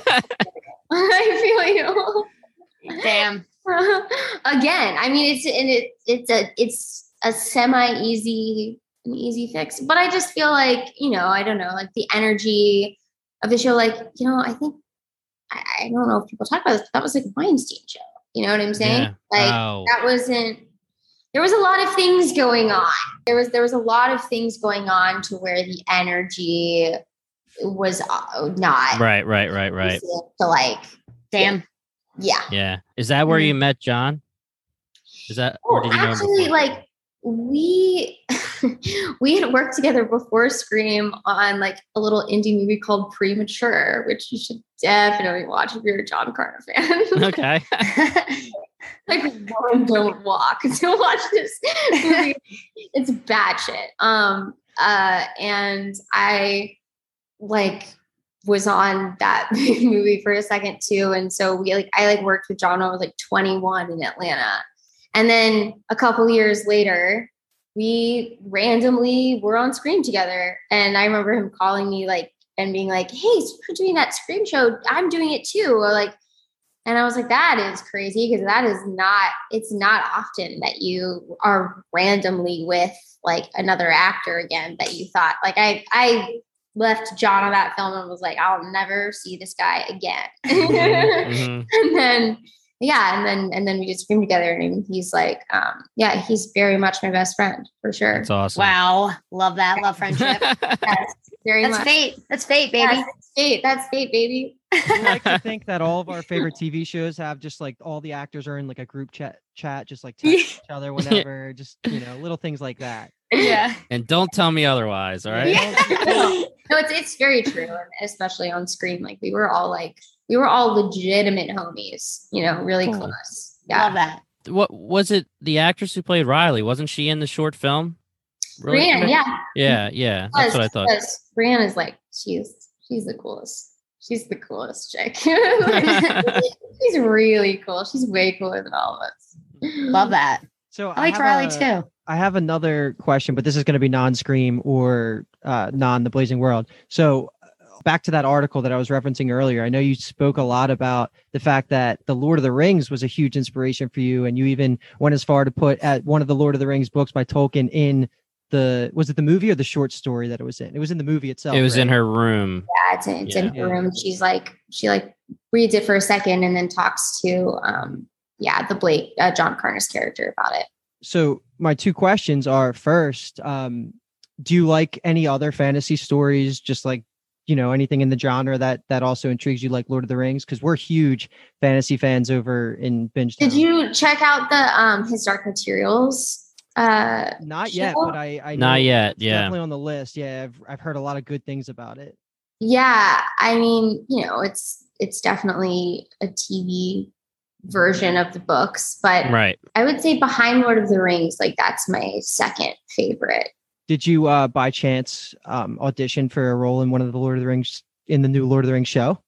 I feel you. Damn. Again, I mean, it's and it it's a it's a semi easy an easy fix, but I just feel like, you know, I don't know, like the energy of the show, like, you know, I think I, I don't know if people talk about this, but that was like a Weinstein show. You know what I'm saying? Yeah. Like Oh. that wasn't. There was a lot of things going on. There was there was a lot of things going on to where the energy was uh, not Right, right, right, right. to like Damn. yeah. Yeah. Is that where you met John? Is that or Oh, did you know him actually, before? like we we had worked together before Scream on like a little indie movie called Premature, which you should definitely watch if you're a John Carter fan. Okay. Like run, don't walk to watch this movie. It's bad shit. Um uh and I like was on that movie for a second too. And so we like I like worked with John when I was like twenty-one in Atlanta. And then a couple years later, we randomly were on Scream together. And I remember him calling me like and being like, hey, so you're doing that Scream show. I'm doing it too. Or like, and I was like, that is crazy because that is not, it's not often that you are randomly with like another actor again that you thought like I, I left John on that film and was like, I'll never see this guy again. Mm-hmm. And then, yeah. And then, and then we did Scream together, and he's like, um, yeah, he's very much my best friend for sure. That's awesome. Wow. Love that. Love friendship. Yes, very That's much. fate. That's fate, baby. Yes, that's fate. That's fate, baby. I like to think that all of our favorite T V shows have just like all the actors are in like a group chat, chat, just like text each other whenever, just you know, little things like that. Yeah. And don't tell me otherwise. All right. Yeah. No, it's it's very true, and especially on screen. Like we were all like we were all legitimate homies, you know, really Cool. close. Yeah. Love that. What was it? The actress who played Riley, wasn't she in the short film? Really? Brienne, yeah. Yeah, yeah. That's what I thought. Because Brienne is like she's she's the coolest. She's the coolest chick. Like, she's really cool. She's way cooler than all of us. Love that. So I liked have Riley a- too. I have another question, but this is going to be non-Scream or uh, non The Blazing World. So uh, back to that article that I was referencing earlier. I know you spoke a lot about the fact that the Lord of the Rings was a huge inspiration for you, and you even went as far to put at one of the Lord of the Rings books by Tolkien in the was it the movie or the short story that it was in? It was in the movie itself. It was right? in her room. Yeah, it's, in, it's in Yeah. her room. She's like she like reads it for a second and then talks to um yeah the Blake uh, John Carney's character about it. So my two questions are: first, um, do you like any other fantasy stories, just like, you know, anything in the genre that that also intrigues you, like Lord of the Rings? Because we're huge fantasy fans over in Binge. Did you check out the um his Dark Materials? Uh, Not yet, show? but I, I Not know yet, it's yeah. definitely on the list. Yeah, I've I've heard a lot of good things about it. Yeah, I mean, you know, it's it's definitely a T V version of the books, but Right. I would say behind Lord of the Rings, like that's my second favorite. Did you, uh, by chance, um, audition for a role in one of the Lord of the Rings in the new Lord of the Rings show?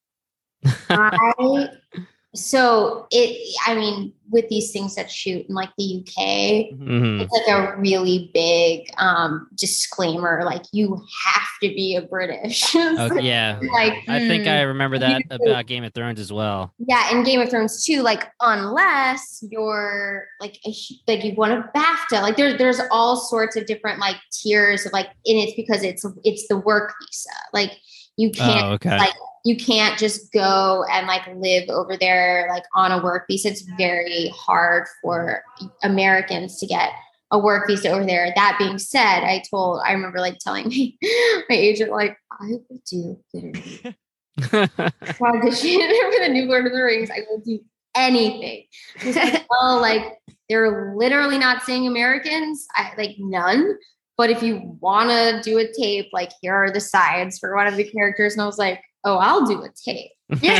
I so it I mean, with these things that shoot in like the U K, hmm it's like a really big um disclaimer, like you have to be a British. Oh, yeah. Like I think I remember that You- about Game of Thrones as well. yeah, in Game of Thrones too, like unless you're like a, hu- like you won a BAFTA, like there's there's all sorts of different like tiers of like, and it's because it's it's the work visa. Like you can't Oh, okay. like you can't just go and like live over there like on a work visa. It's very hard for Americans to get a work visa over there. That being said, I told I remember like telling me my agent like I will do literally audition for the new Lord of the Rings. I will do anything. She's like, well, like they're literally not saying Americans. I like none. But if you want to do a tape, like here are the sides for one of the characters. And I was like, oh, I'll do a tape.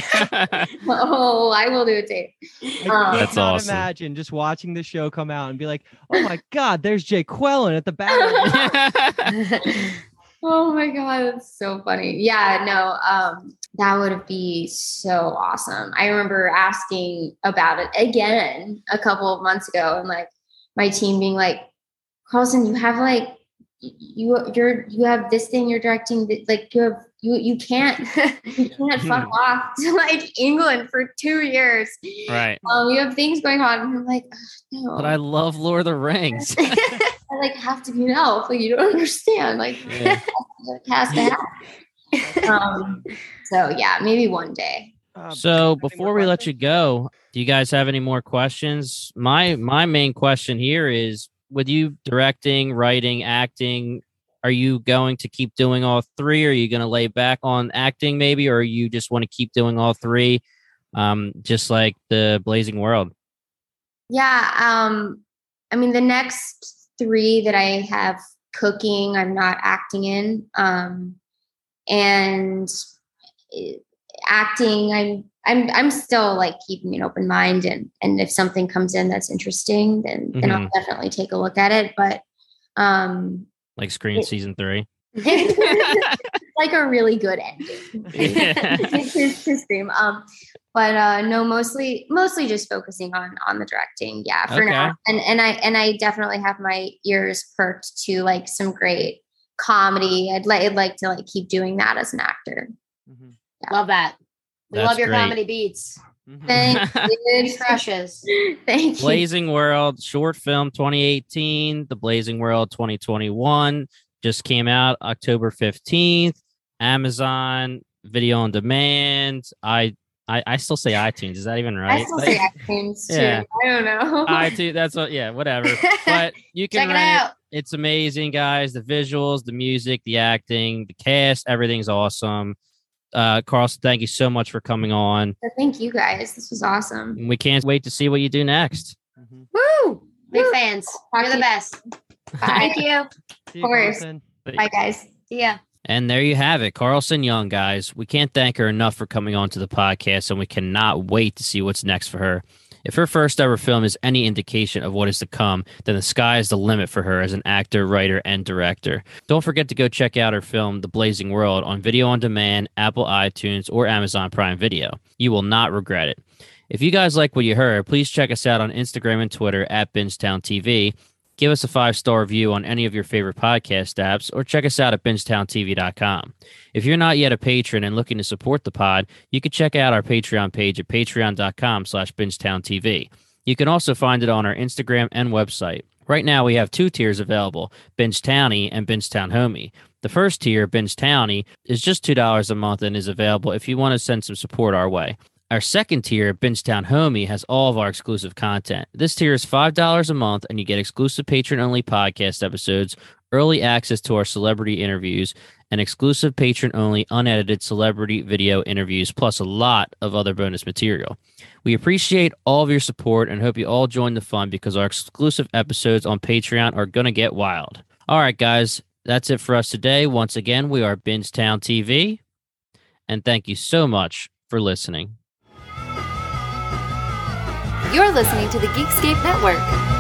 Oh, I will do a tape. Um, That's cannot awesome. Imagine just watching the show come out and be like, "Oh my God, there's Jay Quellen at the back." Oh my God, that's so funny. Yeah, no, um, that would be so awesome. I remember asking about it again a couple of months ago, and like my team being like, Carlson, you have like you you're you have this thing you're directing that, like you have you you can't you can't fuck off to like England for two years. Right. Um, you have things going on, and I'm like, "Ugh, no. But I love Lord of the Rings. I like have to be an elf. Like you don't understand. Like Yeah. it has to happen. Um, so yeah, maybe one day. Um, So any before more we let you questions? go, do you guys have any more questions? My my main question here is, with you directing, writing, acting, are you going to keep doing all three? Are you going to lay back on acting maybe, or you just want to keep doing all three, um, just like the Blazing World? Yeah. Um, I mean, the next three that I have cooking, I'm not acting in. Um, and eh, acting, I'm I'm I'm still like keeping an open mind, and and if something comes in that's interesting, then then I'll definitely take a look at it. But um, Like Scream season three? like a really good ending Yeah. to, to Scream. Um, but uh, no, mostly mostly just focusing on on the directing. Yeah, for Okay. now. And and I and I definitely have my ears perked to like some great comedy. I'd like I'd like to like keep doing that as an actor. Mhm. Love that. We That's love your great. comedy beats. Mhm. Thank Big you. crushes. Thank you. Blazing World short film twenty eighteen, The Blazing World twenty twenty-one just came out October fifteenth. Amazon Video on Demand. I I, I still say iTunes. Is that even right? I still Like, say iTunes too. yeah. I don't know. iTunes. That's what. Yeah, whatever. But you can Check it rent out. it. It's amazing, guys. The visuals, the music, the acting, the cast, everything's awesome. Uh, Carlson, thank you so much for coming on. So thank you guys. This was awesome. And we can't wait to see what you do next. Woo! Big Woo. fans. Talk You're to the you. best. Bye. Thank you. See you, course. Carlson. Bye, guys. See ya. And there you have it, Carlson Young, guys. We can't thank her enough for coming on to the podcast, and we cannot wait to see what's next for her. If her first ever film is any indication of what is to come, then the sky is the limit for her as an actor, writer, and director. Don't forget to go check out her film, The Blazing World, on Video on Demand, Apple iTunes, or Amazon Prime Video. You will not regret it. If you guys like what you heard, please check us out on Instagram and Twitter at Bingetown T V. Give us a five-star review on any of your favorite podcast apps, or check us out at bingetown t v dot com. If you're not yet a patron and looking to support the pod, you can check out our Patreon page at patreon dot com slash bingetown t v. You can also find it on our Instagram and website. Right now, we have two tiers available, Binge Townie and Binge Town Homie. The first tier, Binge Townie, is just two dollars a month and is available if you want to send some support our way. Our second tier, Bingetown Homie, has all of our exclusive content. This tier is five dollars a month, and you get exclusive patron-only podcast episodes, early access to our celebrity interviews, and exclusive patron-only unedited celebrity video interviews, plus a lot of other bonus material. We appreciate all of your support and hope you all join the fun because our exclusive episodes on Patreon are going to get wild. All right, guys, that's it for us today. Once again, we are Bingetown T V, and thank you so much for listening. You're listening to the Geekscape Network.